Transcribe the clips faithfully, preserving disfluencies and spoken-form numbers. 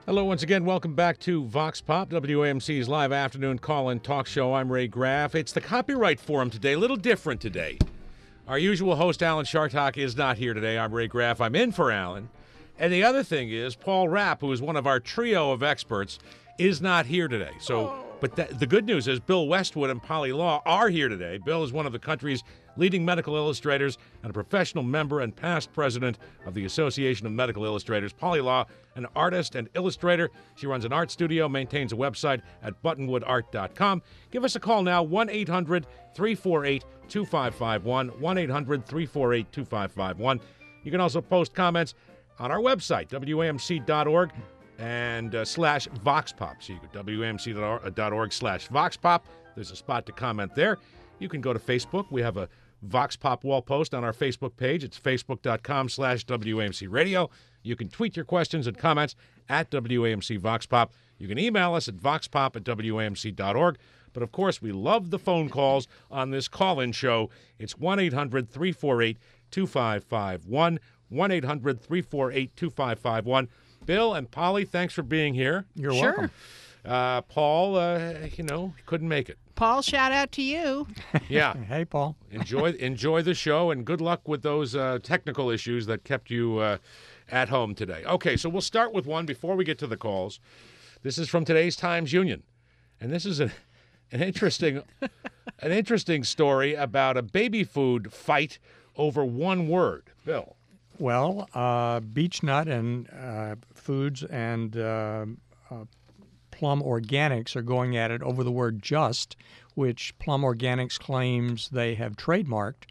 Hello once again. Welcome back to Vox Pop, W A M C's live afternoon call-in talk show. I'm Ray Graff. It's the Copyright Forum today, a little different today. Our usual host, Alan Chartock, is not here today. I'm Ray Graff. I'm in for Alan. And the other thing is, Paul Rapp, who is one of our trio of experts, is not here today. So, but th- the good news is Bill Westwood and Polly Law are here today. Bill is one of the country's leading medical illustrators and a professional member and past president of the Association of Medical Illustrators. Polly Law, an artist and illustrator. She runs an art studio, maintains a website at buttonwood art dot com. Give us a call now, one eight hundred, three four eight, two five five one, one eight hundred, three four eight, two five five one. You can also post comments on our website, W A M C dot org and uh, slash VoxPop. So you go W A M C dot org slash VoxPop. There's a spot to comment there. You can go to Facebook. We have a Vox Pop wall post on our Facebook page. It's facebook dot com slash W A M C radio. You can tweet your questions and comments at W A M C Vox Pop. You can email us at voxpop at W A M C dot org. But, of course, we love the phone calls on this call-in show. It's one eight hundred, three four eight, two five five one, one eight hundred, three four eight, two five five one. Bill and Polly, thanks for being here. You're Sure. welcome. Uh, Paul, uh, you know, couldn't make it. Paul, shout out to you. Yeah. Hey, Paul. enjoy enjoy the show, and good luck with those uh, technical issues that kept you uh, at home today. Okay, so we'll start with one before we get to the calls. This is from today's Times-Union, and this is a, an interesting an interesting story about a baby food fight over one word. Bill. Well, uh, Beech-Nut and uh, Foods and uh, uh, Plum Organics are going at it over the word just, which Plum Organics claims they have trademarked.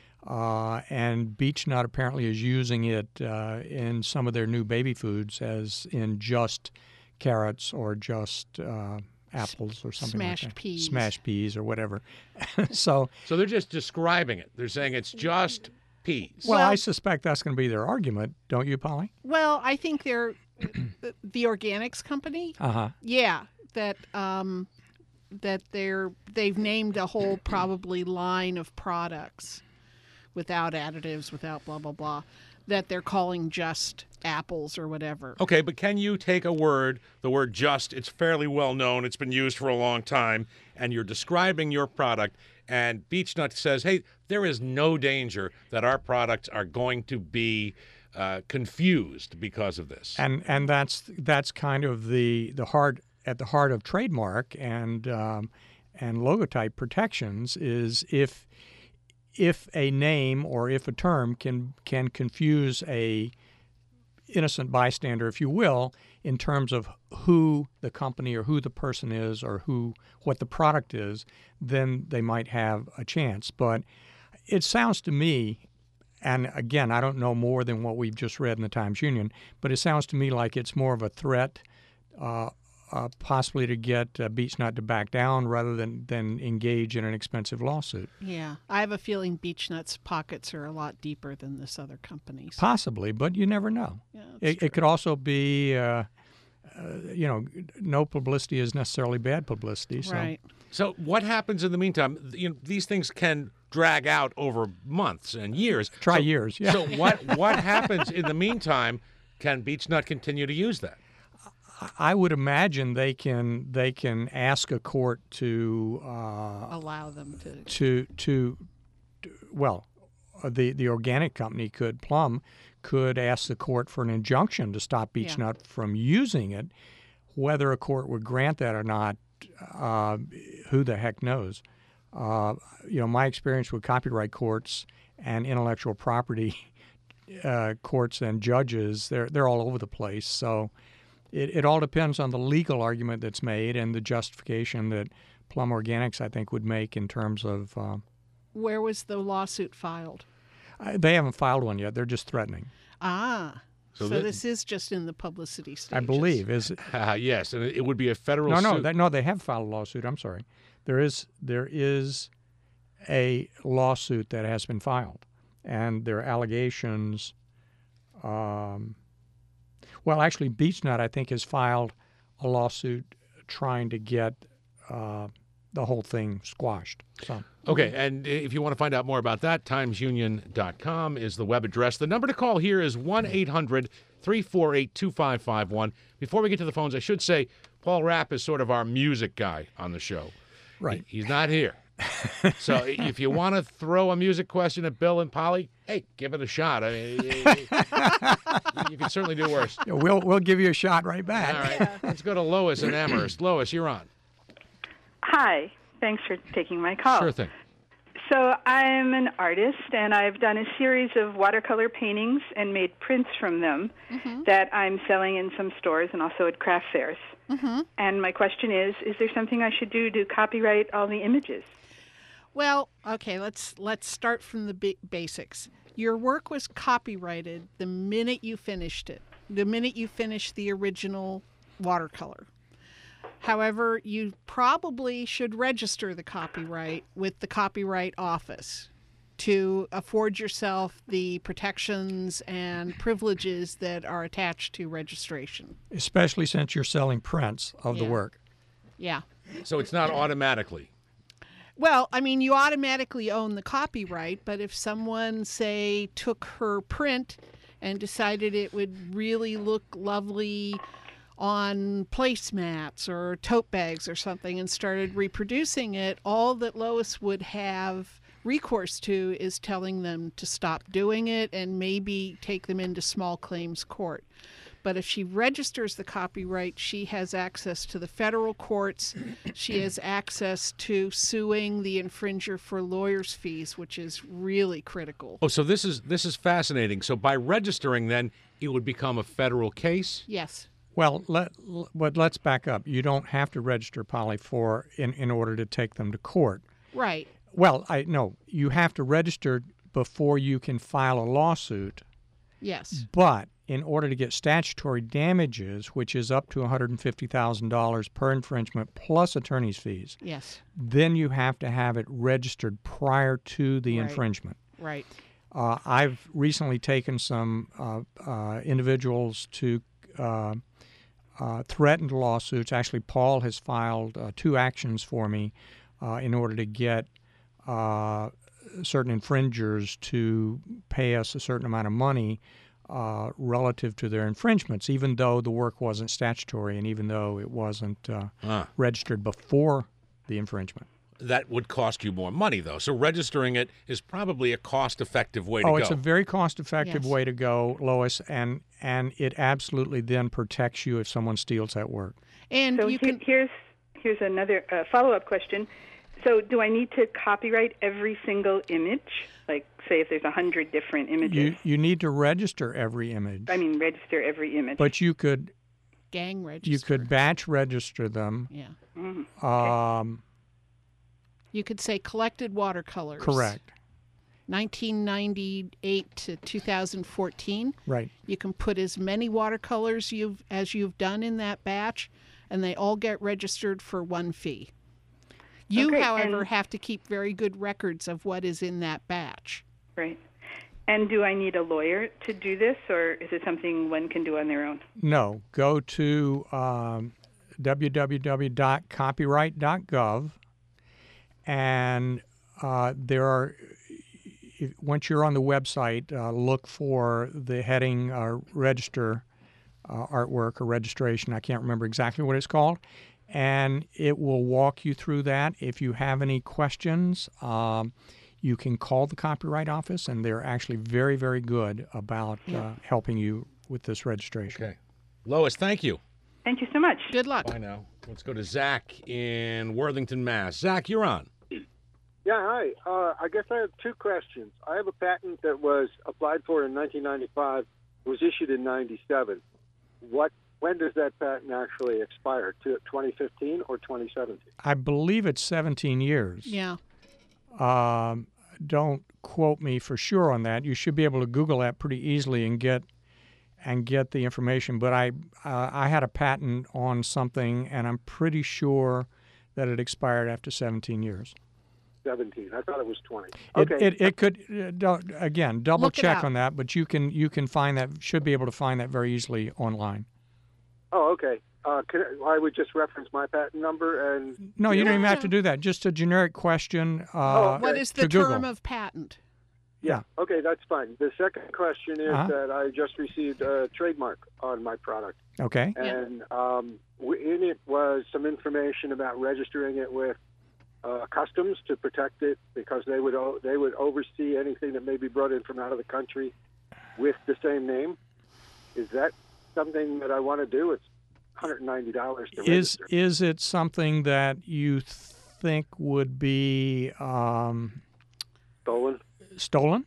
Uh, and Beech-Nut apparently is using it uh, in some of their new baby foods as in just carrots or just uh, apples or something Smashed like that. peas. Smashed peas or whatever. so, So they're just describing it. They're saying it's just peas. well, Well- I suspect that's going to be their argument, don't you, Polly? Well, I think they're the organics company. Uh-huh. Yeah, that um, that they're they've named a whole probably line of products without additives, without blah blah blah, that they're calling just apples or whatever. Okay, but can you take a word, the word just, it's fairly well known, it's been used for a long time, and you're describing your product, and Beech-Nut says, hey, there is no danger that our products are going to be uh, confused because of this. And and that's that's kind of the the heart at the heart of trademark and um, and logotype protections is if if a name or if a term can can confuse a innocent bystander, if you will, in terms of who the company or who the person is or who what the product is, then they might have a chance. But it sounds to me, and again, I don't know more than what we've just read in the Times-Union, but it sounds to me like it's more of a threat uh, uh, possibly to get uh, Beech-Nut to back down rather than, than engage in an expensive lawsuit. Yeah, I have a feeling Beech-Nut's pockets are a lot deeper than this other company's. Possibly, but you never know. Yeah, that's It, true. it could also be, uh, uh, you know, no publicity is necessarily bad publicity. So. Right. So what happens in the meantime? You know, these things can drag out over months and years. Try So- years, yeah. So what what happens in the meantime? Can Beech-Nut continue to use that? I would imagine they can they can ask a court to uh, Allow them to. to to well, uh, the the organic company could Plum could ask the court for an injunction to stop Beech-Nut from using it. Whether a court would grant that or not, uh, who the heck knows? Uh, you know, my experience with copyright courts and intellectual property uh, courts and judges, they're they're all over the place. So it, it all depends on the legal argument that's made and the justification that Plum Organics, I think, would make in terms of. Uh, Where was the lawsuit filed? I- they haven't filed one yet. They're just threatening. Ah, So so, thi- this is just in the publicity stages. I believe is it, Uh, yes, and it it would be a federal no no suit. that, no they have filed a lawsuit. I'm sorry. There is there is a lawsuit that has been filed, and there are allegations. Um, well, actually, Beech-Nut, I think, has filed a lawsuit trying to get uh, the whole thing squashed. So Okay, and if you want to find out more about that, times union dot com is the web address. The number to call here is one eight hundred, three four eight, two five five one. Before we get to the phones, I should say Paul Rapp is sort of our music guy on the show. Right. He, he's not here. So if you want to throw a music question at Bill and Polly, hey, give it a shot. I mean, you, you can certainly do worse. Yeah, we'll we'll give you a shot right back. All right. Let's go to Lois in Amherst. Lois, you're on. Hi. Thanks for taking my call. Sure thing. So I'm an artist, and I've done a series of watercolor paintings and made prints from them mm-hmm. that I'm selling in some stores and also at craft fairs. Mm-hmm. And my question is, is there something I should do to copyright all the images? Well, okay, let's let's start from the b- basics. Your work was copyrighted the minute you finished it, the minute you finished the original watercolor. However, you probably should register the copyright with the Copyright Office to afford yourself the protections and privileges that are attached to registration. Especially since you're selling prints of Yeah. the work. Yeah. So it's not automatically. Well, I mean, you automatically own the copyright, but if someone, say, took her print and decided it would really look lovely on placemats or tote bags or something and started reproducing it, all that Lois would have recourse to is telling them to stop doing it and maybe take them into small claims court. But if she registers the copyright, she has access to the federal courts. She has access to suing the infringer for lawyers' fees, which is really critical. Oh, so this is this is fascinating. So by registering, then, it would become a federal case? Yes. Well, let, but let's back up. You don't have to register, Polly, for in, in order to take them to court. Right. Well, I no, you have to register before you can file a lawsuit. Yes. But in order to get statutory damages, which is up to one hundred fifty thousand dollars per infringement plus attorney's fees, Yes. then you have to have it registered prior to the Right. infringement. Right. Uh, I've recently taken some uh, uh, individuals to uh, uh, threatened lawsuits. Actually, Paul has filed uh, two actions for me uh, in order to get uh, certain infringers to pay us a certain amount of money uh, relative to their infringements, even though the work wasn't statutory and even though it wasn't uh, Ah. registered before the infringement. That would cost you more money, though. So registering it is probably a cost-effective way to Oh, go. it's a very cost-effective Yes. way to go, Lois, and and it absolutely then protects you if someone steals that work. And So you he- can here's here's another uh, follow-up question. So do I need to copyright every single image? Like, say, if there's a hundred different images, You you need to register every image, I mean, register every image. but you could gang register. you could batch register them. Yeah. Mhm. Um, You could say collected watercolors. correct. nineteen ninety-eight to two thousand fourteen. Right. You can put as many watercolors you've as you've done in that batch, and they all get registered for one fee. You, Okay, however, and- have to keep very good records of what is in that batch. Right. And do I need a lawyer to do this, or is it something one can do on their own? No. Go to um, w w w dot copyright dot gov, and uh, there are. If, once you're on the website, uh, look for the heading uh, "Register uh, Artwork" or "Registration." I can't remember exactly what it's called, and it will walk you through that. If you have any questions, um, you can call the Copyright Office, and they're actually very, very good about uh, helping you with this registration. Okay. Lois, thank you. Thank you so much. Good luck. Bye now. Let's go to Zach in Worthington, Mass. Zach, you're on. Yeah, hi. Uh, I guess I have two questions. I have a patent that was applied for in nineteen ninety-five, was issued in ninety-seven. What? When does that patent actually expire? To twenty fifteen or twenty seventeen? I believe it's seventeen years. Yeah. Um, don't quote me for sure on that. You should be able to Google that pretty easily and get and get the information. But I uh, I had a patent on something, and I'm pretty sure that it expired after seventeen years. seventeen. I thought it was twenty. It Okay. it, it could uh, don't- again double Look it check up. on that, but you can you can find that should be able to find that very easily online. Oh, okay. Uh, can I, I would just reference my patent number and. No, you don't even have No. to do that. Just a generic question. Uh, Oh, What okay. is to the Google. term of patent? Yeah. Okay, that's fine. The second question is Uh-huh. that I just received a trademark on my product. Okay. And um, w- in it was some information about registering it with uh, customs to protect it, because they would o- they would oversee anything that may be brought in from out of the country with the same name. Is that something that I want to do? It's one hundred ninety dollars to Is register. is it something that you think would be um, Stolen? stolen?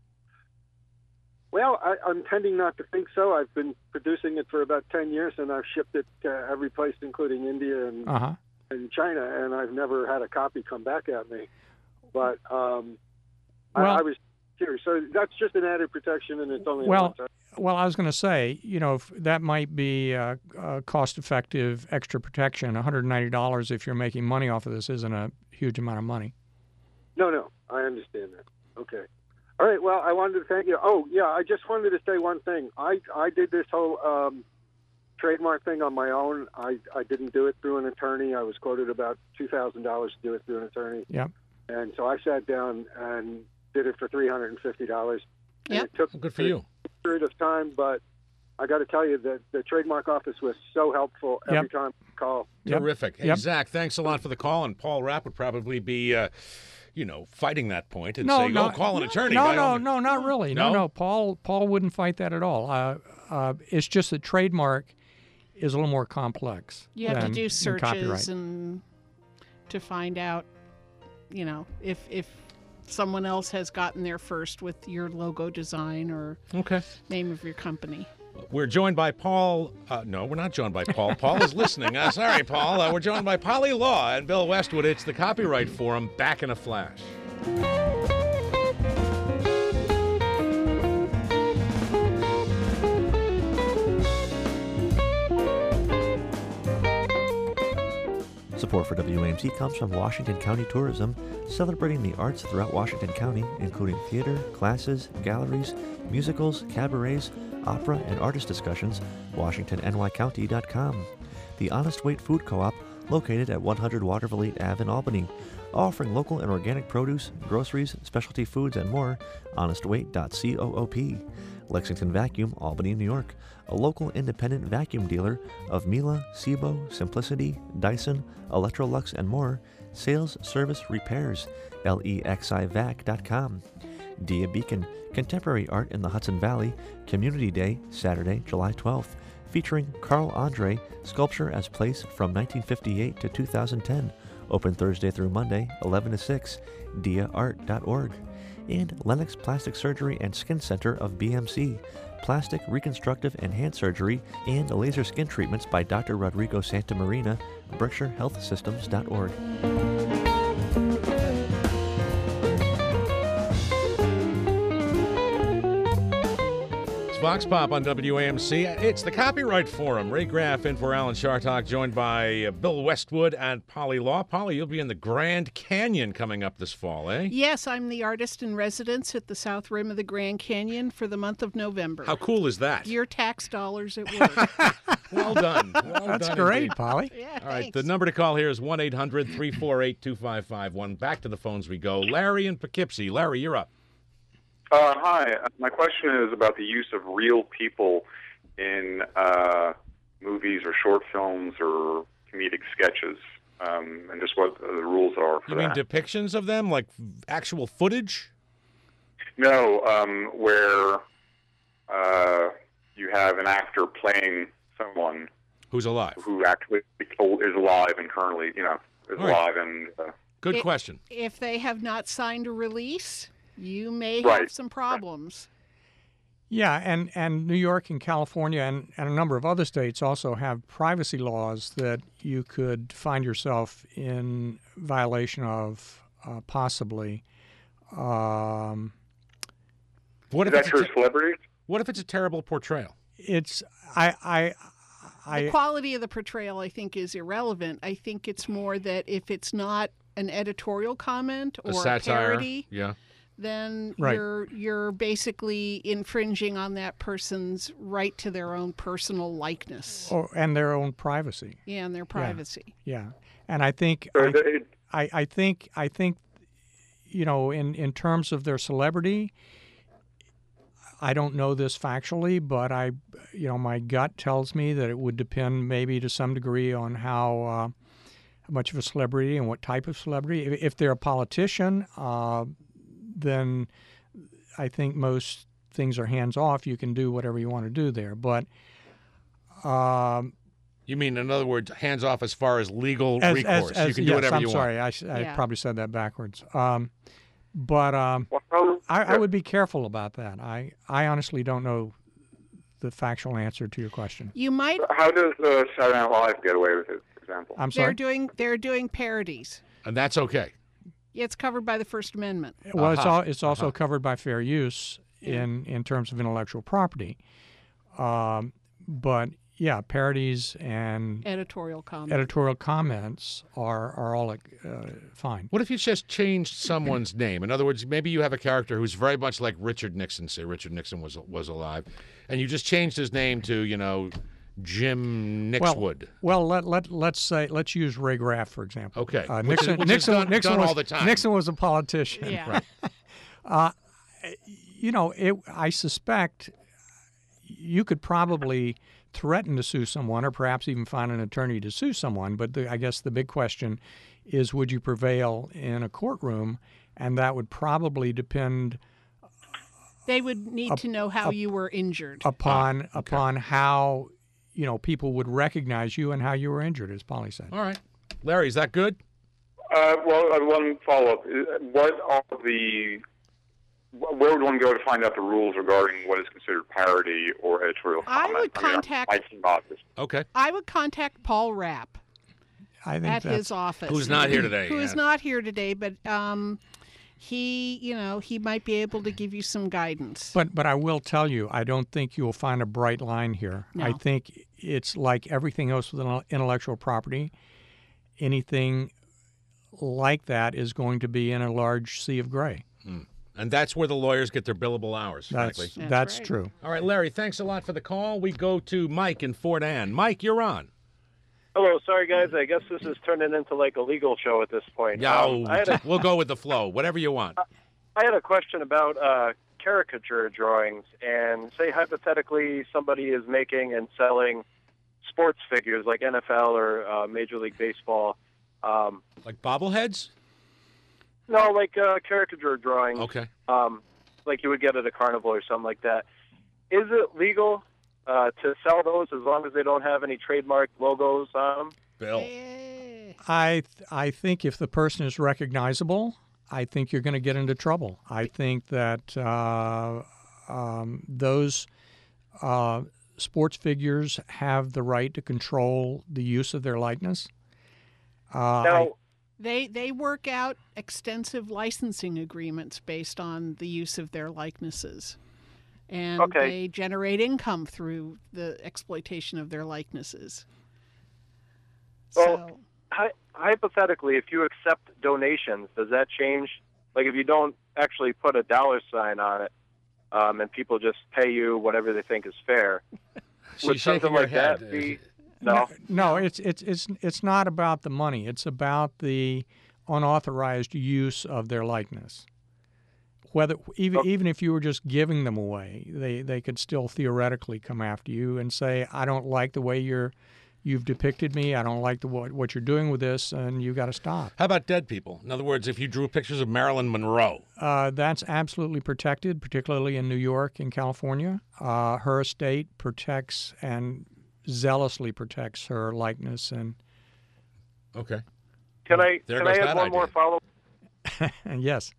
Well, I, I'm tending not to think so. I've been producing it for about ten years, and I've shipped it to every place, including India and, Uh huh. and China, and I've never had a copy come back at me. But um, Well- I, I was curious. So that's just an added protection, and it's only Well, a one-time. Well, I was going to say, you know, if that might be a, a cost-effective extra protection. one hundred ninety dollars if you're making money off of this isn't a huge amount of money. No, no, I understand that. Okay. All right. Well, I wanted to thank you. Oh, yeah, I just wanted to say one thing. I, I did this whole um, trademark thing on my own. I, I didn't do it through an attorney. I was quoted about two thousand dollars to do it through an attorney. Yep. And so I sat down and did it for three hundred fifty dollars. And Yep. it took Well, good for you. a period of time, but I got to tell you that the trademark office was so helpful every Yep. time I call. Yep. Terrific. Hey, Yep. Zach, thanks a lot for the call. And Paul Rapp would probably be, uh, you know, fighting that point and No, saying, no, oh, call an attorney. No, by all no, means." no, not really. No, No? no. Paul, Paul wouldn't fight that at all. Uh, uh, it's just that trademark is a little more complex. You have to than- do than copyright. searches and to find out, you know, if if someone else has gotten there first with your logo design or Okay. name of your company. We're joined by Paul. Uh, no, we're not joined by Paul. Paul is listening. Uh, sorry, Paul. Uh, we're joined by Polly Law and Bill Westwood. It's the Copyright Forum. Back in a flash. Support for W A M C comes from Washington County Tourism, celebrating the arts throughout Washington County, including theater, classes, galleries, musicals, cabarets, opera, and artist discussions. Washington N Y County dot com. The Honest Weight Food Co-op, located at one hundred Waterville Ave in Albany, offering local and organic produce, groceries, specialty foods, and more. honest weight dot coop. Lexington Vacuum, Albany, New York, a local independent vacuum dealer of Miele, Sebo, Simplicity, Dyson, Electrolux, and more. Sales, service, repairs. lexi vac dot com. Dia Beacon, contemporary art in the Hudson Valley. Community Day, Saturday, July twelfth, featuring Carl Andre, sculpture as place from nineteen fifty-eight to two thousand ten. Open Thursday through Monday, eleven to six. dia art dot org. And Lennox Plastic Surgery and Skin Center of B M C. Plastic, reconstructive, and hand surgery, and laser skin treatments by Doctor Rodrigo Santamarina. Berkshire Health Systems dot org. It's Vox Pop on W A M C. It's the Copyright Forum. Ray Graff in for Alan Chartock, joined by uh, Bill Westwood and Polly Law. Polly, you'll be in the Grand Canyon coming up this fall, eh? Yes, I'm the artist in residence at the south rim of the Grand Canyon for the month of November. How cool is that? Your tax dollars at work. Well done. Well That's done great, indeed. Polly. Yeah, All right, thanks. the number to call here is one eight hundred three four eight two five five one. Back to the phones we go. Larry in Poughkeepsie. Larry, you're up. Uh, hi. My question is about the use of real people in uh, movies or short films or comedic sketches, um, and just what the rules are for You mean that. depictions of them, like actual footage? No, um, where uh, you have an actor playing someone Who's alive? who actually is alive and currently, you know, is All right. alive and. Uh, Good It- question. If they have not signed a release, you may have Right. some problems. Yeah, and, and New York and California and, and a number of other states also have privacy laws that you could find yourself in violation of, uh, possibly. Um, What is if, that it's true a, of celebrities? what if it's a terrible portrayal? it's I I I The quality of the portrayal, I think, is irrelevant. I think it's more that if it's not an editorial comment A or a satire? parody, Yeah. then Right. you're you're basically infringing on that person's right to their own personal likeness or, and their own privacy. yeah, and their privacy. Yeah, and I think So I, it- I, I think I think you know, in, in terms of their celebrity, I don't know this factually, but I, you know, my gut tells me that it would depend maybe to some degree on how, uh, how much of a celebrity and what type of celebrity. If, if they're a politician, uh, then I think most things are hands off. You can do whatever you want to do there. But um, you mean, in other words, hands off as far as legal as, recourse. as, as, you can do yes, whatever I'm you sorry. want. I, I Yeah. probably said that backwards. Um, but um, Well, I, I would be careful about that. I, I honestly don't know the factual answer to your question. You might. How does uh, Saturday Night Live get away with it, for example? I'm They're sorry. doing. They're doing parodies. And that's okay. It's covered by the First Amendment. Well, it's, Uh-huh. all, it's also Uh-huh. covered by fair use in, in terms of intellectual property. Um, but yeah, parodies and Editorial comment. editorial comments are, are all uh, fine. What if you just changed someone's name? In other words, maybe you have a character who's very much like Richard Nixon. Say Richard Nixon was was alive, and you just changed his name to, you know, Jim Nixwood. Well, let let let's say let's use Ray Graff for example. Okay. uh, Which is- Nixon which is Nixon done- Nixon done was all the time. Nixon was a politician. Yeah. Uh, you know, it, I suspect you could probably threaten to sue someone, or perhaps even find an attorney to sue someone. But the, I guess the big question is, would you prevail in a courtroom? And that would probably depend They would need to know how you were injured. upon Ah, okay. upon how you know people would recognize you and how you were injured, as Polly said. All right. Larry, is that good? Uh, well, uh, one follow-up. Uh, What are the... Where would one go to find out the rules regarding what is considered parody or editorial I comment? would mean, contact- I might seem obvious. Okay. I would contact Paul Rapp I think at that's his office. Who's not here today? Who is yeah. not here today, but um, he, you know, he might be able to give you some guidance. But but I will tell you, I don't think you'll find a bright line here. I No. think it's like everything else with intel- intellectual property. Anything like that is going to be in a large sea of gray. And that's where the lawyers get their billable hours, That's frankly. that's, That's right. true. All right, Larry, thanks a lot for the call. We go to Mike in Fort Ann. Mike, you're on. Hello, sorry guys. I guess this is turning into like a legal show at this point. Yeah, Um, I, had a, we'll go with the flow. Whatever you want. I had a question about uh, caricature drawings, and say hypothetically somebody is making and selling sports figures like N F L or uh, Major League Baseball. Um, Like bobbleheads? no, like uh, caricature drawings, Okay. um, like you would get at a carnival or something like that. Is it legal uh, to sell those as long as they don't have any trademark logos on them? Bill. Eh, I th- I think if the person is recognizable, I think you're going to get into trouble. I think that uh, um, those uh, sports figures have the right to control the use of their likeness. Uh, Now, I- They they work out extensive licensing agreements based on the use of their likenesses, and Okay. they generate income through the exploitation of their likenesses. Well, so hy- hypothetically, if you accept donations, does that change? Like if you don't actually put a dollar sign on it, um, and people just pay you whatever they think is fair, She's would shaking something her like head. that be? No. No, it's it's it's it's not about the money. It's about the unauthorized use of their likeness. Whether even Okay. even if you were just giving them away, they, they could still theoretically come after you and say, "I don't like the way you're you've depicted me. I don't like the what, what you're doing with this, and you got to stop." How about dead people? In other words, if you drew pictures of Marilyn Monroe. Uh, that's absolutely protected, particularly in New York and California. Uh, her estate protects and zealously protects her likeness and Okay. Can I There can goes I add that one more idea. follow? and yes.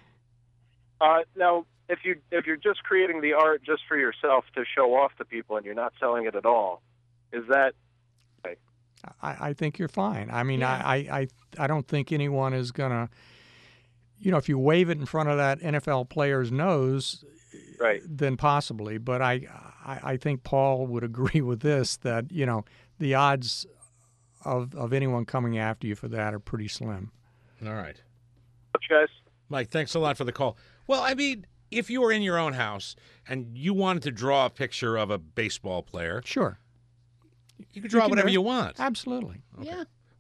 Uh, now, if you if you're just creating the art just for yourself to show off to people and you're not selling it at all, is that I, I think you're fine. I mean, Yeah. I, I, I, I don't think anyone is going to, you know, if you wave it in front of that N F L player's nose, right? then possibly. But I, I, I think Paul would agree with this, that, you know, the odds of, of anyone coming after you for that are pretty slim. All right. Much, guys. Mike, thanks a lot for the call. Well, I mean, if you were in your own house and you wanted to draw a picture of a baseball player, Sure. you could draw can do whatever it. you want. Absolutely. yeah,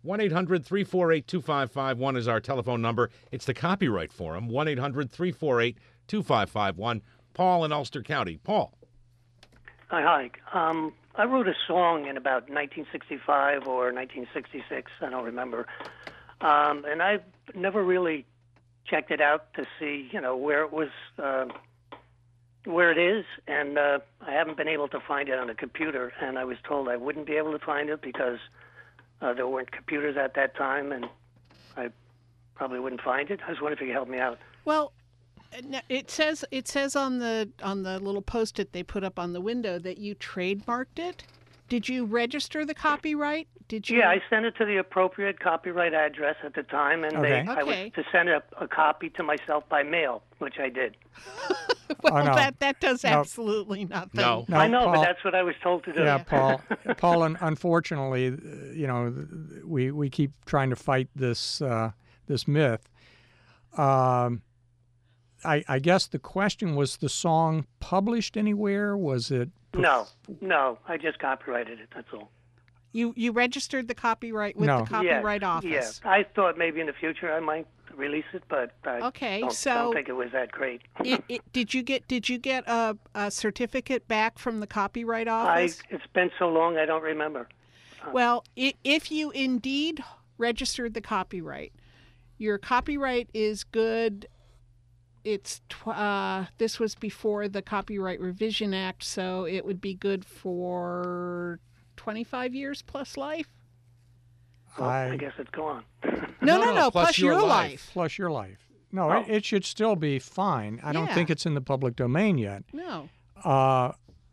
one eight hundred three four eight two five five one is our telephone number. It's the Copyright Forum, one eight hundred three four eight two five five one. Paul in Ulster County. Paul. Hi, hi. Um, I wrote a song in about nineteen sixty-five or nineteen sixty-six, I don't remember. Um, and I never really checked it out to see, you know, where it was, uh, where it is. And uh, I haven't been able to find it on a computer. And I was told I wouldn't be able to find it because uh, there weren't computers at that time, and I probably wouldn't find it. I was wondering if you could help me out. Well, it says it says on the on the little post-it they put up on the window that you trademarked it. Did you register the copyright? Did you? Yeah, I sent it to the appropriate copyright address at the time, and Okay. they, I was Okay. to send a, a copy to myself by mail, which I did. Well, Oh, no. that that does No. absolutely nothing. No. No, I know, Paul, but that's what I was told to do. Yeah, Paul. Paul, un- unfortunately, uh, you know, th- we we keep trying to fight this uh, this myth. Um, I I guess the question was: the song published anywhere? Was it? No, no, I just copyrighted it. That's all. You you registered the copyright with No. the Copyright yeah, Office. Yeah, I thought maybe in the future I might release it, but I Okay, don't, so- don't think it was that great. It, it, did you get did you get a, a certificate back from the Copyright I Office? it's been so long I don't remember. Well, i if you indeed registered the copyright, your copyright is good. It's tw- uh, this was before the Copyright Revision Act, so it would be good for twenty-five years plus life. Well, I, I guess it's gone. No, No, no, no, no, plus plus, your your life. life. plus your life. No, Oh. it, it should still be fine. I don't Yeah. think it's in the public domain yet. No. Uh,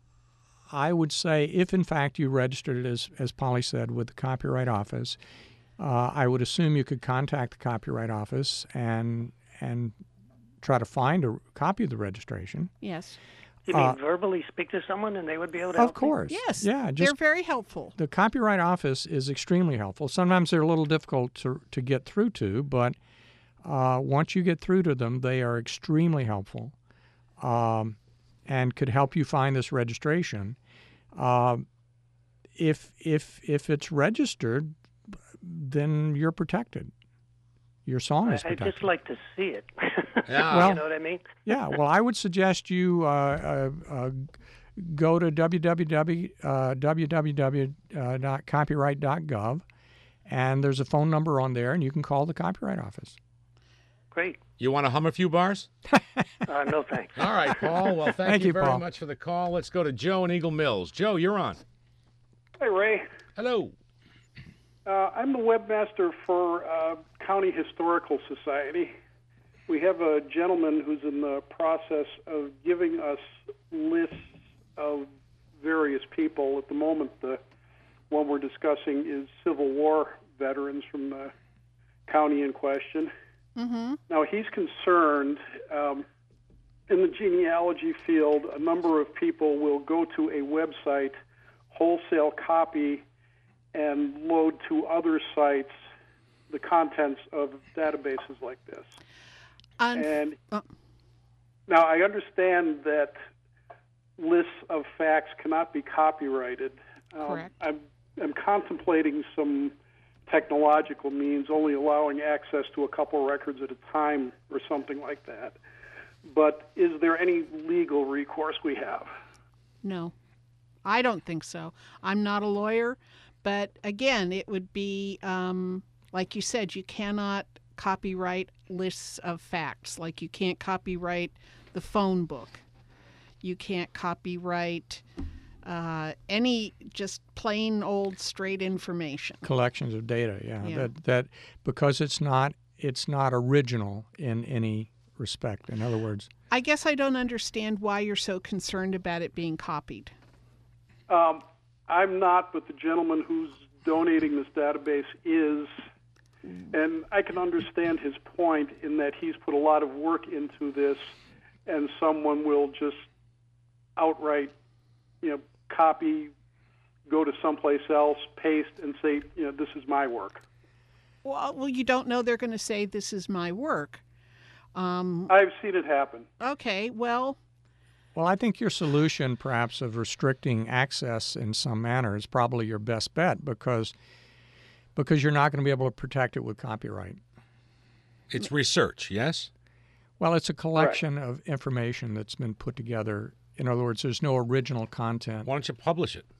I would say if, in fact, you registered it, as, as Polly said, with the Copyright Office, uh, I would assume you could contact the Copyright Office and and try to find a copy of the registration. Yes. You mean Uh, verbally speak to someone and they would be able to help Of course. Yes. Yeah, They're just very helpful. the Copyright Office is extremely helpful. Sometimes they're a little difficult to, to get through to, but uh, once you get through to them, they are extremely helpful um, and could help you find this registration. Uh, if if if it's registered, then you're protected. Your song I, is I'd protected. just like to see it. Yeah. Well- you know what I mean? Yeah, well, I would suggest you uh, uh, uh, go to w w w dot copyright dot gov, and there's a phone number on there, and you can call the Copyright Office. Great. You want to hum a few bars? Uh, no thanks. All right, Paul. Well, thank, Thank you, you, very Paul. much for the call. Let's go to Joe in Eagle Mills. Joe, you're on. Hey, Ray. Hello. Uh, I'm the webmaster for uh, County Historical Society. We have a gentleman who's in the process of giving us lists of various people. At the moment, the one we're discussing is Civil War veterans from the county in question. Mm-hmm. Now, he's concerned um, in the genealogy field, a number of people will go to a website, wholesale copy, and load to other sites the contents of databases like this. Un- And uh, now I understand that lists of facts cannot be copyrighted. Um, Correct. I'm, I'm contemplating some technological means, only allowing access to a couple records at a time or something like that. But is there any legal recourse we have? No, I don't think so. I'm not a lawyer, but again, it would be, um, like you said, you cannot copyright lists of facts. Like you can't copyright the phone book. You can't copyright uh, any just plain old straight information. Collections of data, yeah, Yeah. that that because it's not it's not original in any respect. In other words, I guess I don't understand why you're so concerned about it being copied. Um, I'm not, but the gentleman who's donating this database is, and I can understand his point in that he's put a lot of work into this, and someone will just outright, you know, copy, go to someplace else, paste, and say, you know, this is my work. Well, well, you don't know they're going to say this is my work. Um, I've seen it happen. okay, well, well, I think your solution, perhaps, of restricting access in some manner is probably your best bet because because you're not going to be able to protect it with copyright. It's research, yes? Well, it's a collection of information that's been put together. In other words, there's no original content. Why don't you publish it?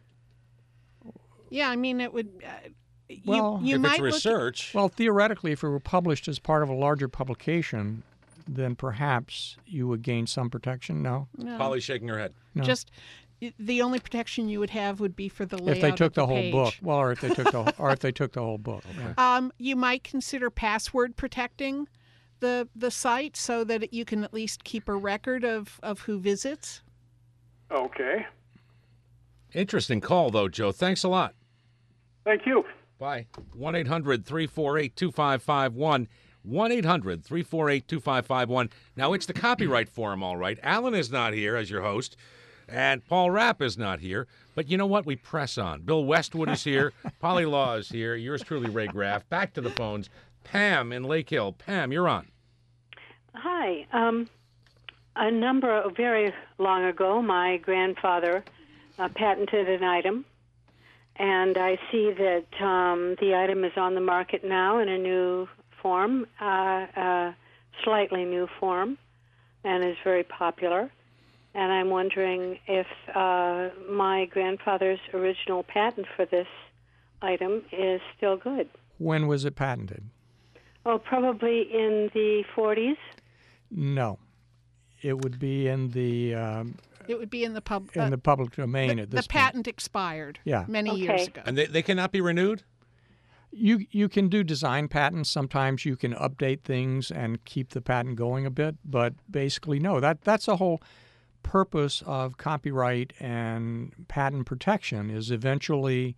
Yeah, I mean, it would. Uh, you, Well, you if might it's look at- research, Well, theoretically, if it were published as part of a larger publication, then perhaps you would gain some protection. No, no, Polly's shaking her head. no. just i- the only protection you would have would be for the layout if they took of the, the whole page. book, well, or if they took the or if they took the whole book. yeah. Um, you might consider password protecting the the site so that you can at least keep a record of, of who visits. Okay. Interesting call, though, Joe. Thanks a lot. Thank you. Bye. one eight hundred three four eight two five five one. one eight hundred three four eight two five five one. Now, it's the Copyright Forum, all right. Alan is not here as your host, and Paul Rapp is not here. But you know what? We press on. Bill Westwood is here. Polly Law is here. Yours truly, Ray Graff. Back to the phones. Pam in Lake Hill. Pam, you're on. Hi. Um, a number of very long ago, my grandfather uh, patented an item, and I see that um, the item is on the market now in a new form, uh, uh, slightly new form, and is very popular. And I'm wondering if uh, my grandfather's original patent for this item is still good. When was it patented? Oh, probably in the forties. No, it would be in the um, It would be in the pub. in uh, the public domain the, at the this point. patent expired. Yeah. many Okay. years ago. And they, they cannot be renewed? You you can do design patents. Sometimes you can update things and keep the patent going a bit, but basically no. That that's the whole purpose of copyright and patent protection is eventually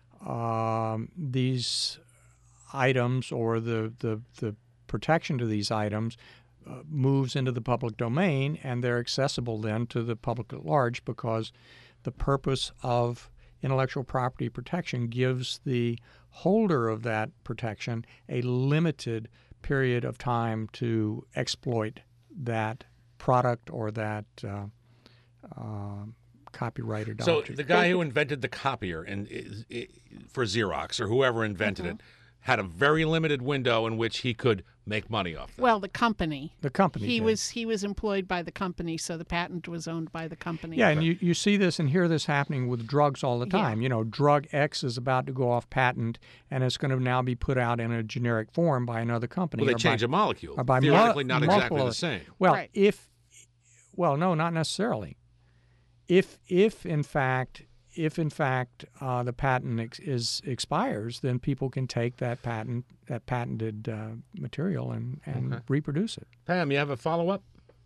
um, these items or the, the the protection to these items uh, moves into the public domain, and they're accessible then to the public at large because the purpose of intellectual property protection gives the holder of that protection a limited period of time to exploit that product or that uh, uh, copyrighted So object. the guy who invented the copier and is- i- for Xerox or whoever invented it had a very limited window in which he could make money off that. Well, the company. The company He did. was he was employed by the company, so the patent was owned by the company. Yeah, and you, you see this and hear this happening with drugs all the Yeah. time. You know, drug X is about to go off patent, and it's going to now be put out in a generic form by another company. Well, they or change by, a molecule. or by mu- Theoretically, not exactly multiple- the same. Well, Right. if, well, no, not necessarily. If, if in fact, if in fact uh, the patent ex- is expires, then people can take that patent, that patented uh, material, and, and Okay. reproduce it. Pam, you have a follow-up?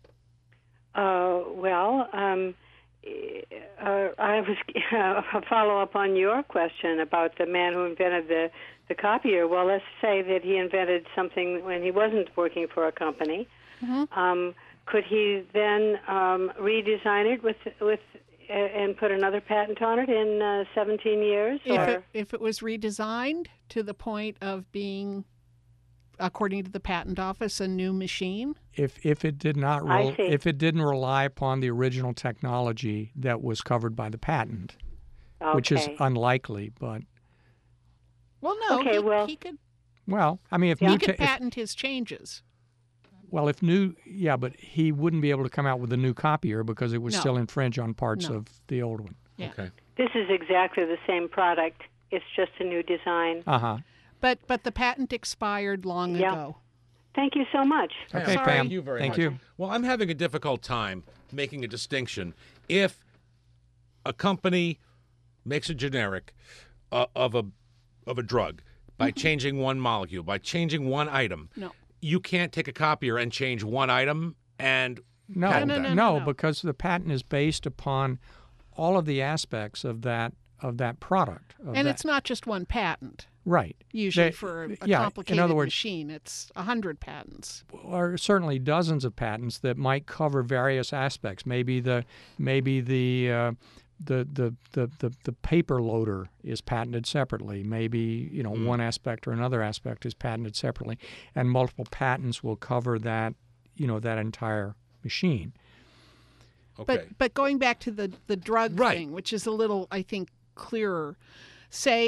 Uh, well, um, uh, I was a follow-up on your question about the man who invented the, the copier. Well, let's say that he invented something when he wasn't working for a company. Mm-hmm. Um, could he then um, redesign it with with uh, and put another patent on it in uh, seventeen years? If or? it, if it was redesigned to the point of being, according to the patent office, a new machine. If if it did not I rel- see. if it didn't rely upon the original technology that was covered by the patent, which is Okay. unlikely, but Well, no. Okay, he, well- he could well, I mean, if he new could te- if, patent his changes. well, if new, yeah, but he wouldn't be able to come out with a new copier because it would No. still infringe on parts No. of the old one. Yeah. Okay. This is exactly the same product. It's just a new design. Uh huh. But but the patent expired long Yeah. ago. Thank you so much. Okay, Sorry. Pam. Thank you very Thank much. you. Well, I'm having a difficult time making a distinction. If a company makes a generic uh, of a of a drug by changing one molecule, by changing one item, No. you can't take a copier and change one item and No, patent no, that. no, no, no. because the patent is based upon all of the aspects of that of that product. of And that- it's not just one patent. right. Usually They- for a yeah, complicated in other words, machine, it's a hundred patents. or certainly dozens of patents that might cover various aspects. Maybe the maybe the uh, the, the, the the the paper loader is patented separately. Maybe you know Mm. one aspect or another aspect is patented separately, and multiple patents will cover that you know that entire machine. Okay. But but going back to the the drug Right. thing, which is a little, I think, clearer. Say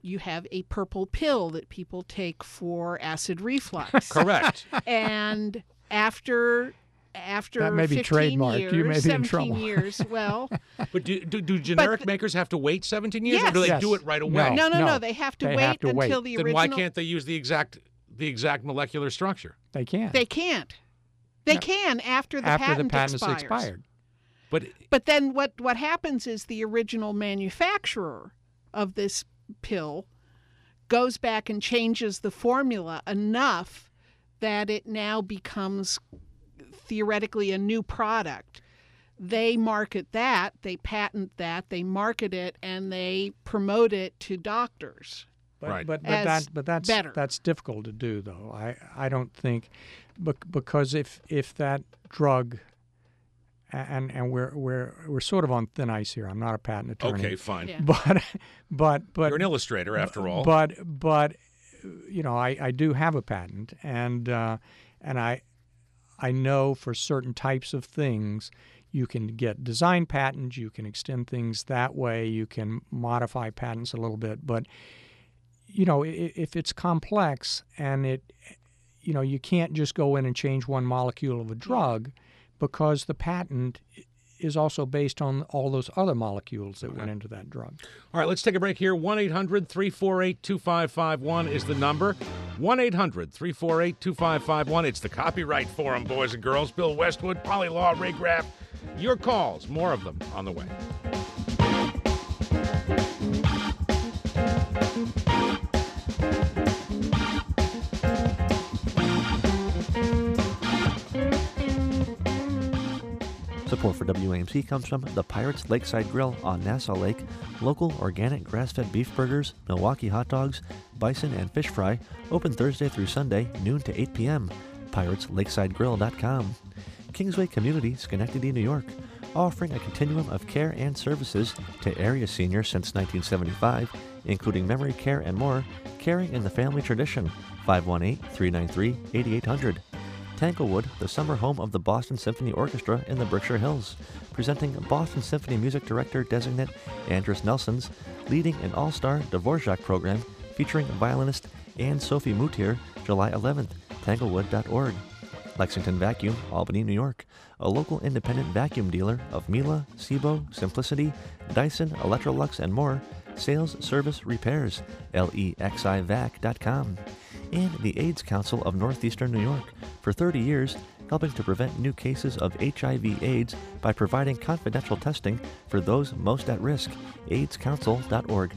you have a purple pill that people take for acid reflux. Correct. And after after That may be fifteen trademarked. years, You may be in seventeen trouble. years, well, But do, do, do generic But- makers have to wait seventeen years, or Yes. do they Yes. do it right No. away? no, no, no, no. they have to They wait have to until wait. the Then original. why can't they use the exact the exact molecular structure? They can. They can't. They No. can after the After patent the patent is expires. expired. But But then what, what happens is the original manufacturer of this pill goes back and changes the formula enough that it now becomes theoretically a new product. They market that, they patent that, they market it, and they promote it to doctors. But, Right. but, but, As that, but that's better. that's difficult to do, though. I, I don't think, bec- because if if that drug, and and we're we're we're sort of on thin ice here. I'm not a patent attorney. okay, fine. Yeah. But but but You're an illustrator, after all. But but you know, I, I do have a patent, and uh, and I I know for certain types of things you can get design patents, you can extend things that way, you can modify patents a little bit, but you know, i- if it's complex and it, you know, you can't just go in and change one molecule of a drug, because the patent is also based on all those other molecules that went into that drug. All right, let's take a break here. one eight hundred three four eight two five five one is the number. one eight hundred three four eight two five five one. It's the Copyright Forum, boys and girls. Bill Westwood, Polly Law, Ray Graff. Your calls, more of them on the way. Support for W A M C comes from the Pirates Lakeside Grill on Nassau Lake, local organic grass-fed beef burgers, Milwaukee hot dogs, bison and fish fry, open Thursday through Sunday, noon to eight p.m. Pirates Lakeside Grill dot com. Kingsway Community, Schenectady, New York, offering a continuum of care and services to area seniors since nineteen seventy-five, including memory care and more, caring in the family tradition. five one eight, three nine three, eight eight zero zero. Tanglewood, the summer home of the Boston Symphony Orchestra in the Berkshire Hills, presenting Boston Symphony Music Director Designate Andris Nelson's leading an all-star Dvorak program featuring violinist Anne-Sophie Moutier, July eleventh, tanglewood dot org. Lexington Vacuum, Albany, New York, a local independent vacuum dealer of Miele, Sebo, Simplicity, Dyson, Electrolux, and more. Sales, service, repairs, lexi vac dot com. And the AIDS Council of Northeastern New York, for thirty years, helping to prevent new cases of H I V AIDS by providing confidential testing for those most at risk. AIDS council dot org.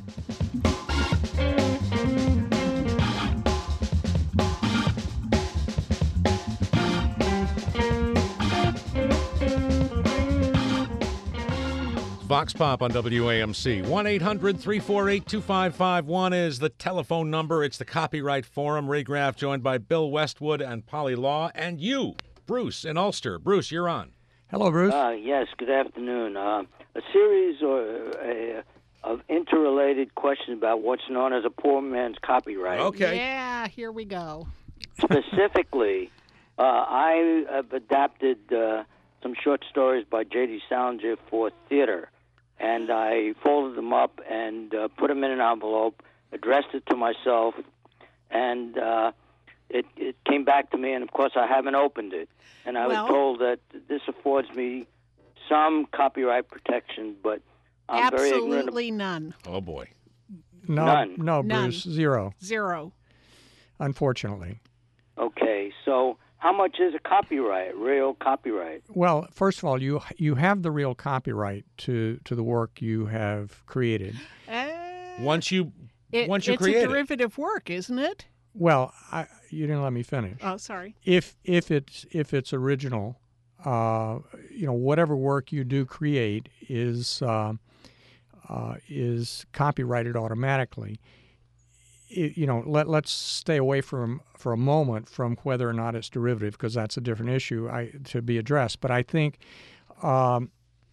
Vox Pop on W A M C. one eight hundred three four eight two five five one is the telephone number. It's the Copyright Forum. Ray Graff joined by Bill Westwood and Polly Law. And you, Bruce in Ulster. Bruce, you're on. Hello, Bruce. Uh, yes, good afternoon. Uh, a series or uh, of interrelated questions about what's known as a poor man's copyright. Okay. Yeah, here we go. Specifically, uh, I have adapted uh, some short stories by J D Salinger for theater, and I folded them up and uh, put them in an envelope, addressed it to myself, and uh, it, it came back to me, and of course I haven't opened it. And I Well- was told that this affords me some copyright protection, but I'm very ignorant. Absolutely none. Oh, boy. no, none. no, None. Bruce, zero, Zero. unfortunately. Okay, so how much is a copyright, real copyright? Well, first of all, you you have the real copyright to, to the work you have created. Uh, Once you it, once you it's create a it. derivative work, isn't it? Well, I, you didn't let me finish. Oh, sorry. If if it's if it's original, uh, you know, whatever work you do create is uh, uh, is copyrighted automatically. It, you know, let let's stay away from for a moment from whether or not it's derivative, because that's a different issue I, to be addressed. But I think um,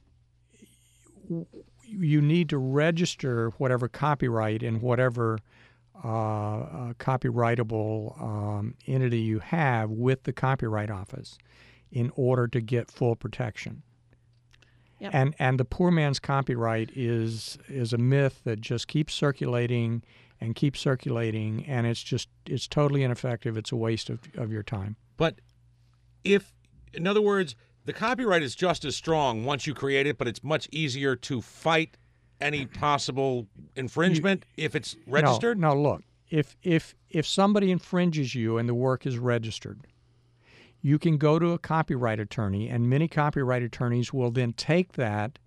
w- you need to register whatever copyright in whatever uh, uh, copyrightable um, entity you have with the Copyright Office in order to get full protection. Yep. And and the poor man's copyright is is a myth that just keeps circulating, and keep circulating, and it's just it's totally ineffective. It's a waste of, of your time. But if, in other words, the copyright is just as strong once you create it, but it's much easier to fight any possible infringement you, if it's registered? No, no, look, if if if somebody infringes you and the work is registered, you can go to a copyright attorney, and many copyright attorneys will then take that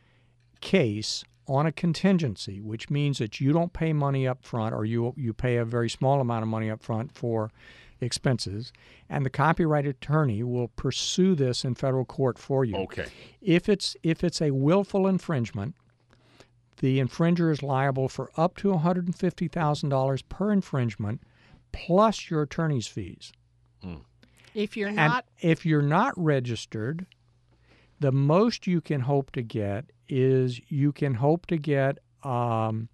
case on a contingency, which means that you don't pay money up front, or you you pay a very small amount of money up front for expenses, and the copyright attorney will pursue this in federal court for you. Okay. If it's if it's a willful infringement, the infringer is liable for up to one hundred fifty thousand dollars per infringement, plus your attorney's fees. Mm. If you're and not, if you're not registered, the most you can hope to get is you can hope to get um,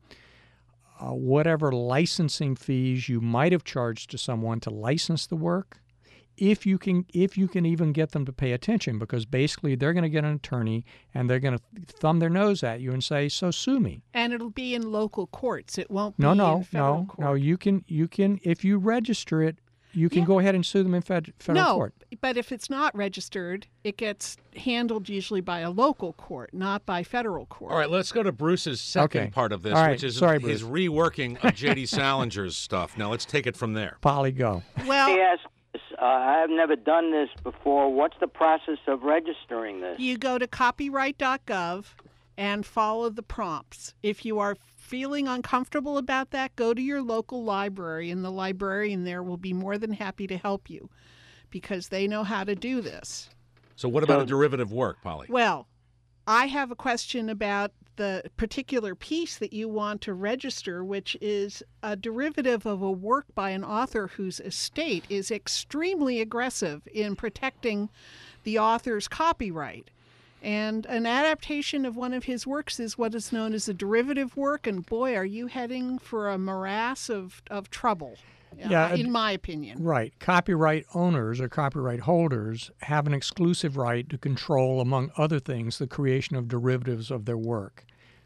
uh, whatever licensing fees you might have charged to someone to license the work, if you can if you can even get them to pay attention, because basically they're going to get an attorney and they're going to thumb their nose at you and say, so sue me. and it'll be in local courts. It won't No, be no, in federal no, court. no. You can you can if you register it, you can Yeah. go ahead and sue them in fed, federal no, court. but if it's not registered, it gets handled usually by a local court, not by federal court. All right, let's go to Bruce's second Okay. part of this, All right, which is sorry, his Bruce. reworking of J D Salinger's stuff. Now, let's take it from there. Polly, go. Well, Yes, uh, I've never done this before. What's the process of registering this? you go to copyright dot gov and follow the prompts. If you are feeling uncomfortable about that, go to your local library, and the librarian there will be more than happy to help you because they know how to do this. So what about So- a derivative work, Polly? Well, I have a question about the particular piece that you want to register, which is a derivative of a work by an author whose estate is extremely aggressive in protecting the author's copyright. And an adaptation of one of his works is what is known as a derivative work, and boy, are you heading for a morass of, of trouble, Yeah, uh, in my opinion. Right. Copyright owners or copyright holders have an exclusive right to control, among other things, the creation of derivatives of their work.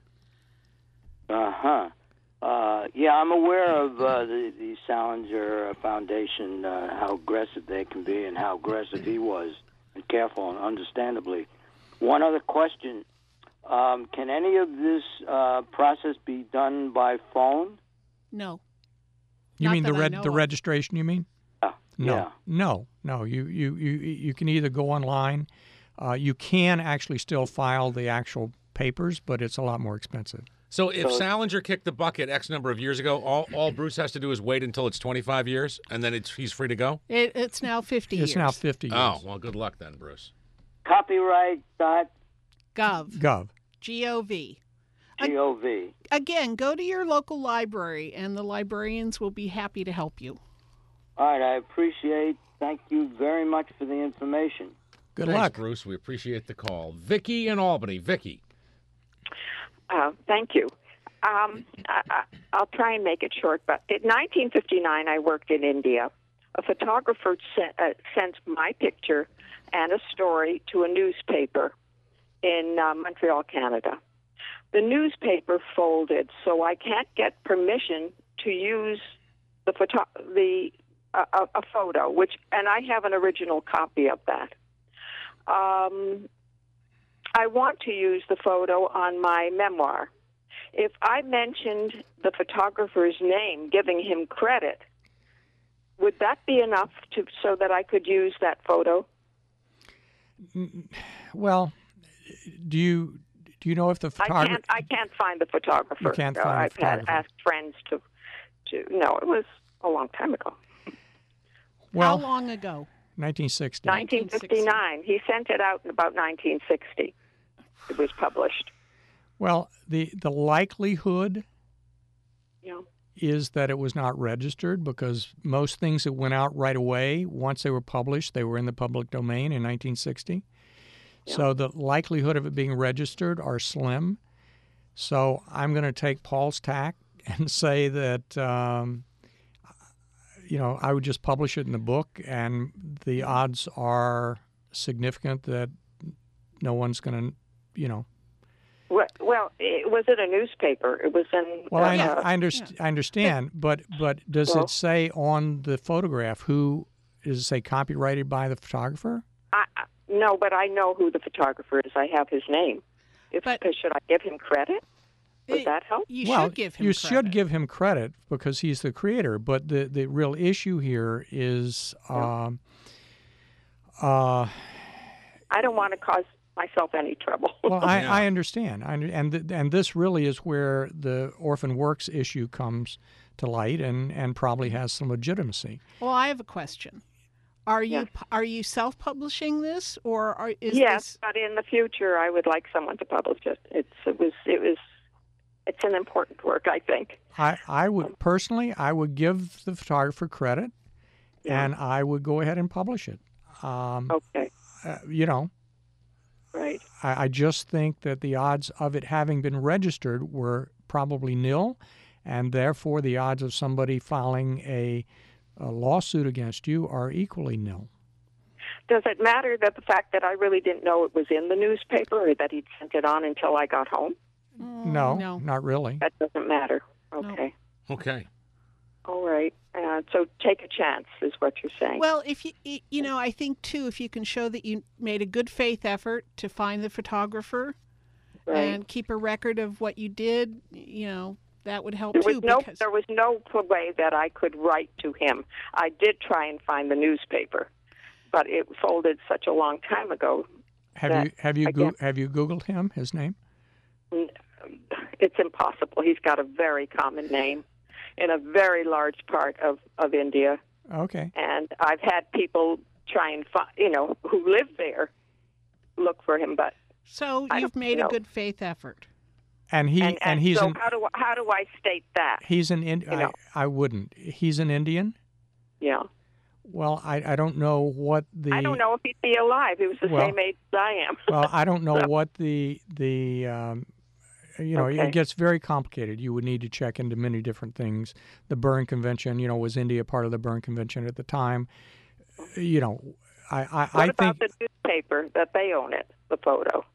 Uh-huh. Uh, yeah, I'm aware of uh, the, the Salinger Foundation, uh, how aggressive they can be and how aggressive he was, and careful, and understandably. One other question. Um, can any of this uh, process be done by phone? No. You Not mean the that I red know the of. registration, you mean? Yeah. No. Yeah. No. No. You you, you, you can either go online. Uh, you can actually still file the actual papers, but it's a lot more expensive. So if So- Salinger kicked the bucket X number of years ago, all, all Bruce has to do is wait until it's twenty-five years, and then it's, he's free to go? It, it's now fifty It's years. now fifty years. Oh, well, good luck then, Bruce. Copyright dot Gov. Gov. G O V. gov. Again, go to your local library, and the librarians will be happy to help you. All right, I appreciate. Thank you very much for the information. Good Thanks, luck. Bruce. We appreciate the call. Vicky in Albany. Vicky. Uh, thank you. Um, I, I, I'll try and make it short, but in nineteen fifty-nine, I worked in India. A photographer sent, uh, sent my picture and a story to a newspaper in uh, Montreal, Canada. The newspaper folded, so I can't get permission to use the photo, the uh, a, a photo, which, and I have an original copy of that. Um, I want to use the photo on my memoir. If I mentioned the photographer's name, giving him credit, would that be enough to so that I could use that photo? Well, do you do you know if the I photographer? can't. I can't find the photographer. You can't Uh, find the I've photographer. had asked friends to, to. No, it was a long time ago. Well, How long ago? nineteen sixty. nineteen fifty-nine. He sent it out in about nineteen sixty. It was published. Well, the the likelihood Yeah. is that it was not registered, because most things that went out right away, once they were published, they were in the public domain in nineteen sixty. So the likelihood of it being registered are slim. So I'm going to take Paul's tack and say that, um, you know, I would just publish it in the book, and the odds are significant that no one's going to, you know. What, Well, it, was it a newspaper? It was in. Well, uh, I, uh, I, underst- I understand, but but does Well- it say on the photograph who, does it say copyrighted by the photographer? I, I- no, but I know who the photographer is. I have his name. If, But- should I give him credit? Would It- that help? You well, should give him you credit. should give him credit because he's the creator. But the, the real issue here is, um, uh, I don't want to cause myself any trouble. well, I, Yeah. I understand, I, under- and th- and this really is where the orphan works issue comes to light, and, and probably has some legitimacy. Well, I have a question. Are you Yes. pu- are you self-publishing this, or are, is yes, this? but in the future, I would like someone to publish it. It's it was it was it's an important work, I think. I, I would personally, I would give the photographer credit, Yeah. and I would go ahead and publish it. Um, Okay, uh, you know, right. I, I just think that the odds of it having been registered were probably nil, and therefore the odds of somebody filing a, a lawsuit against you are equally nil. Does it matter that the fact that I really didn't know it was in the newspaper or that he'd sent it on until I got home? No, no. not really. That doesn't matter. Okay. Okay. All right. Uh, so take a chance is what you're saying. Well, if you y- you know, I think too, if you can show that you made a good faith effort to find the photographer right. and keep a record of what you did, you know, that would help There too. was no because there was no way that I could write to him. I did try and find the newspaper, but it folded such a long time ago. Have that you have you I go, can't- have you Googled him? His name? It's impossible. He's got a very common name in a very large part of, of India. Okay. And I've had people try and find, you know, who live there look for him, but so I you've don't made know. a good faith effort. And he and, and, and he's so an how do how do I state that? he's an Ind- you know. I, I wouldn't. He's an Indian. Yeah. Well, I, I don't know what the I don't know if he'd be alive. He was the Well- same age as I am. well, I don't know So- what the the um, you know Okay. it gets very complicated. You would need to check into many different things. The Berne Convention, you know, was India part of the Berne Convention at the time? You know, I I, What I about think the newspaper that they own it, the photo?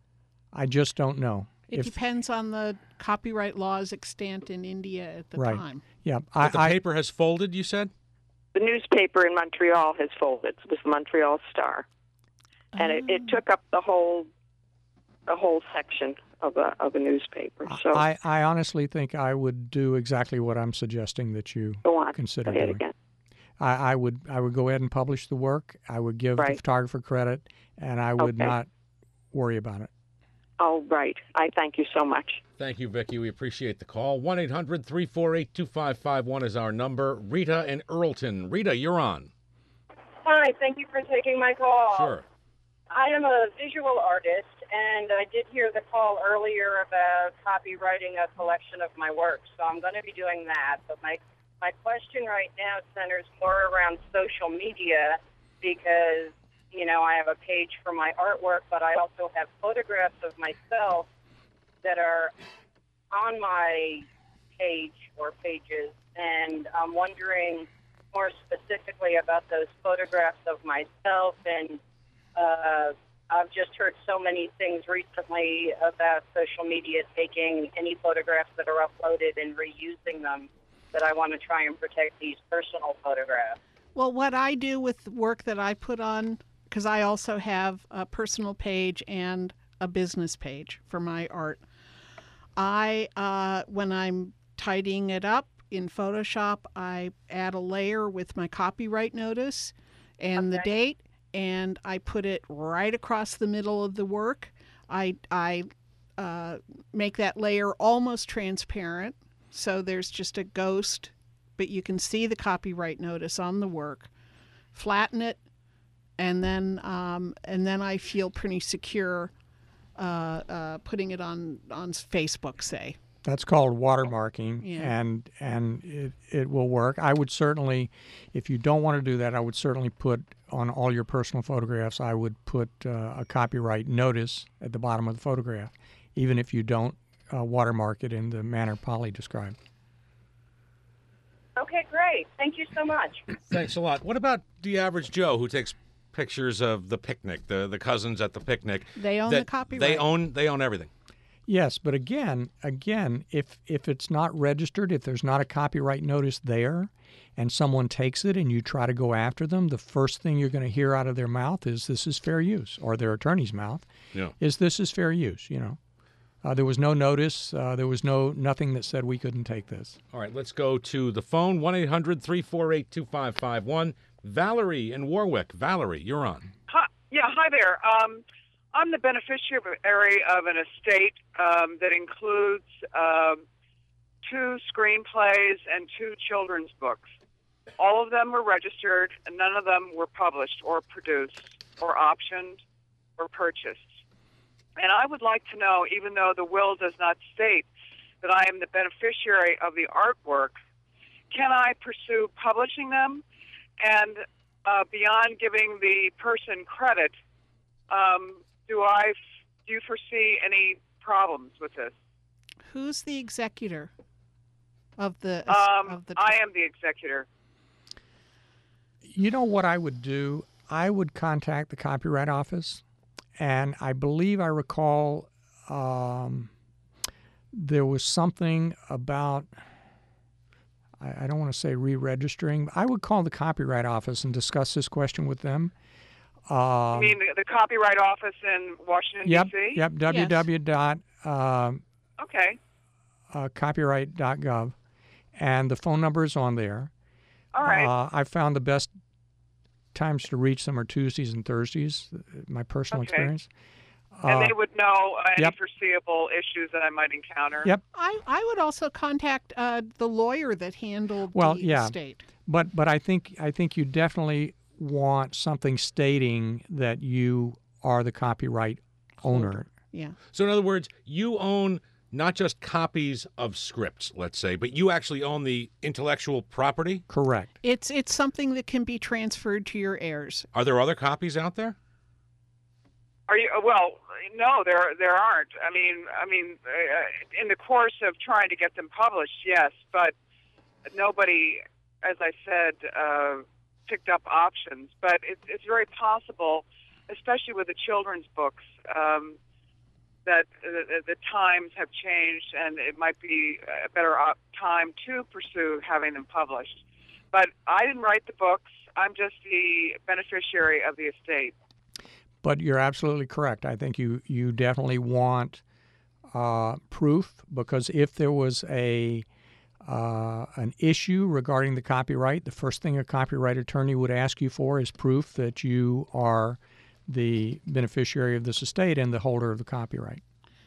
I just don't know. It if depends on the copyright laws extant in India at the right, time. yeah, I, But the I paper has folded, you said? The newspaper in Montreal has folded. It was the Montreal Star, and it, it took up the whole the whole section of a of a newspaper. So I, I honestly think I would do exactly what I'm suggesting that you go on. consider Go ahead doing. again. I, I would I would go ahead and publish the work. I would give the Right. photographer credit, and I would Okay. not worry about it. All right. I thank you so much. Thank you, Vicki. We appreciate the call. one eight hundred three four eight two five five one is our number. Rita in Earlton. Rita, you're on. Hi, thank you for taking my call. Sure. I am a visual artist, and I did hear the call earlier about copywriting a collection of my work, so I'm going to be doing that. But my, my question right now centers more around social media because, you know, I have a page for my artwork, but I also have photographs of myself that are on my page or pages, and I'm wondering more specifically about those photographs of myself. And uh, I've just heard so many things recently about social media taking any photographs that are uploaded and reusing them, that I want to try and protect these personal photographs. Well, what I do with work that I put on, because I also have a personal page and a business page for my art. I, uh, when I'm tidying it up in Photoshop, I add a layer with my copyright notice and the date, and I put it right across the middle of the work. I, I uh, make that layer almost transparent, so there's just a ghost, but you can see the copyright notice on the work. Flatten it, and then um, and then I feel pretty secure uh, uh, putting it on on Facebook, say. That's called watermarking, Yeah. and and it, it will work. I would certainly, if you don't want to do that, I would certainly put on all your personal photographs, I would put uh, a copyright notice at the bottom of the photograph, even if you don't uh, watermark it in the manner Polly described. Okay, great. Thank you so much. Thanks a lot. What about the average Joe who takes pictures of the picnic, the, the cousins at the picnic? They own that the copyright. They own they own everything. Yes, but again, again, if if it's not registered, if there's not a copyright notice there, and someone takes it and you try to go after them, the first thing you're going to hear out of their mouth is this is fair use, or their attorney's mouth Yeah. is this is fair use. You know, uh, there was no notice, uh, there was no nothing that said we couldn't take this. All right, let's go to the phone, one eight hundred three four eight two five five one. Valerie in Warwick. Valerie, you're on. Hi, yeah, hi there. Um, I'm the beneficiary of an estate um, that includes um, two screenplays and two children's books. All of them were registered, and none of them were published or produced or optioned or purchased. And I would like to know, even though the will does not state that I am the beneficiary of the artwork, can I pursue publishing them? And uh, beyond giving the person credit, um, do I do you foresee any problems with this? Who's the executor of the? Um, of the I am the executor. You know what I would do? I would contact the Copyright Office, and I believe I recall um, there was something about, I, I don't want to say re-registering. I would call the Copyright Office and discuss this question with them. Um, you mean the, the Copyright Office in Washington, yep, D C? Yep, w w w dot Okay. copyright dot gov, and the phone number is on there. All right. Uh, I found the best times to reach them are Tuesdays and Thursdays, my personal Okay. experience. And Uh, they would know uh, any yep. foreseeable issues that I might encounter. Yep. I, I would also contact uh, the lawyer that handled Well, the yeah, estate. but but I think I think you definitely want something stating that you are the copyright owner. Yeah. So in other words, you own not just copies of scripts, let's say, but you actually own the intellectual property? Correct. It's it's something that can be transferred to your heirs. Are there other copies out there? Are you well? No, there there aren't. I mean, I mean, uh, in the course of trying to get them published, yes, but nobody, as I said, uh, picked up options. But it's it's very possible, especially with the children's books, um, that the, the times have changed, and it might be a better op- time to pursue having them published. But I didn't write the books. I'm just the beneficiary of the estate. But you're absolutely correct. I think you, you definitely want uh, proof, because if there was a uh, an issue regarding the copyright, the first thing a copyright attorney would ask you for is proof that you are the beneficiary of this estate and the holder of the copyright.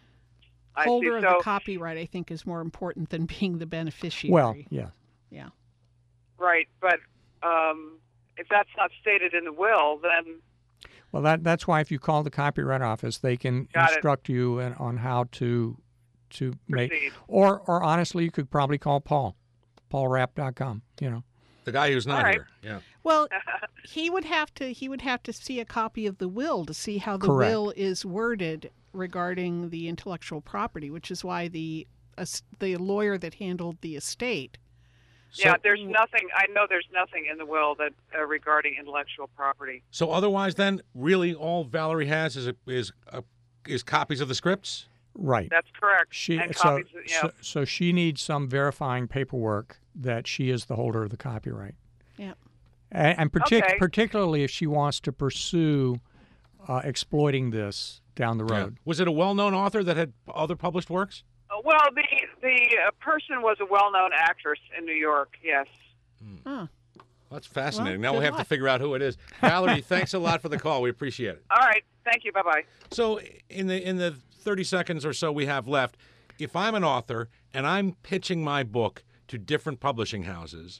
I Holder see. of So- the copyright, I think, is more important than being the beneficiary. Well, yeah. Yeah. Right, but um, if that's not stated in the will, then Well, that that's why if you call the Copyright Office, they can Got it. instruct you in, on how to to make. Proceed. Or or honestly, you could probably call Paul, paul rapp dot com. You know, The guy who's not All right. here. Yeah. Well, he would have to he would have to see a copy of the will to see how the Correct. will is worded regarding the intellectual property, which is why the uh, the lawyer that handled the estate. yeah, there's nothing. I know there's nothing in the will that uh, regarding intellectual property. So otherwise, then, really, all Valerie has is a, is a, is copies of the scripts. right? That's correct. She and so, copies, yeah. so so she needs some verifying paperwork that she is the holder of the copyright. Yeah. And, and partic- Okay. particularly if she wants to pursue uh, exploiting this down the road. Was it a well-known author that had other published works? Uh, well, the the uh, person was a well-known actress in New York. Yes. Huh. That's fascinating. Well, now we good have to luck. figure out who it is. Valerie, thanks a lot for the call. We appreciate it. All right. Thank you. Bye bye. So in the in the thirty seconds or so we have left, if I'm an author and I'm pitching my book to different publishing houses,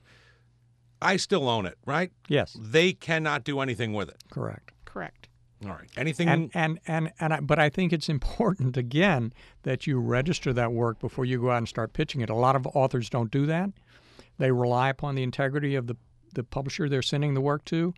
I still own it, right? Yes. They cannot do anything with it. Correct. Correct. All right. Anything? And and and and I, but I think it's important again that you register that work before you go out and start pitching it. A lot of authors don't do that. They rely upon the integrity of the the publisher they're sending the work to.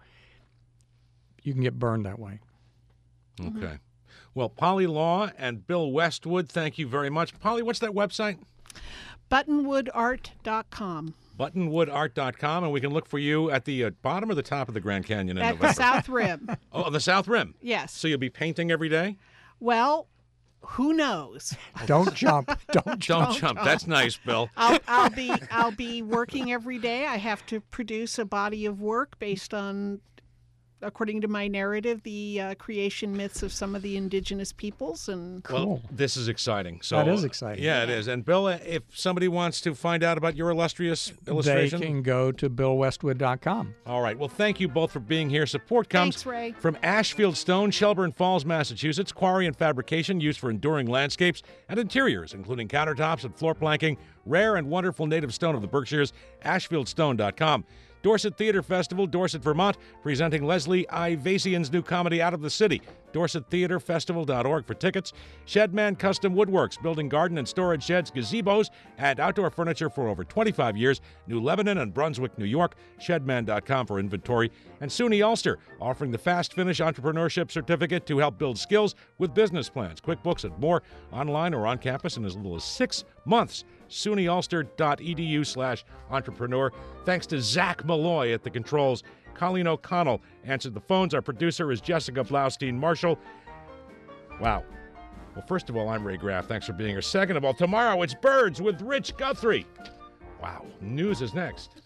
You can get burned that way. Okay. Well, Polly Law and Bill Westwood, thank you very much. Polly, what's that website? buttonwood art dot com. buttonwood art dot com, and we can look for you at the uh, bottom or the top of the Grand Canyon in At November. the South Rim. Oh, on the South Rim. Yes. So you'll be painting every day? Well, who knows? Don't jump. Don't jump. Don't jump. That's nice, Bill. I'll, I'll be I'll be working every day. I have to produce a body of work based on, according to my narrative, the uh, creation myths of some of the indigenous peoples. And Well, this is exciting. So That is exciting. Yeah, it is. And Bill, if somebody wants to find out about your illustrious They illustration, can go to bill westwood dot com. all right. Well, thank you both for being here. Support comes Thanks, Ray. from Ashfield Stone, Shelburne Falls, Massachusetts. Quarry and fabrication used for enduring landscapes and interiors, including countertops and floor planking. Rare and wonderful native stone of the Berkshires. ashfield stone dot com. Dorset Theater Festival, Dorset, Vermont, presenting Leslie Ivasian's new comedy Out of the City. dorset theater festival dot org for tickets. Shedman Custom Woodworks, building garden and storage sheds, gazebos, and outdoor furniture for over twenty-five years. New Lebanon and Brunswick, New York. shedman dot com for inventory. And SUNY Ulster, offering the Fast Finish Entrepreneurship Certificate to help build skills with business plans. QuickBooks and more, online or on campus in as little as six months. SUNY Ulster dot E D U slash entrepreneur. Thanks to Zach Malloy at the controls. Colleen O'Connell answered the phones. Our producer is Jessica Blaustein-Marshall. Wow. Well, first of all, I'm Ray Graff. Thanks for being here. Second of all, tomorrow it's Birds with Rich Guthrie. Wow. News is next.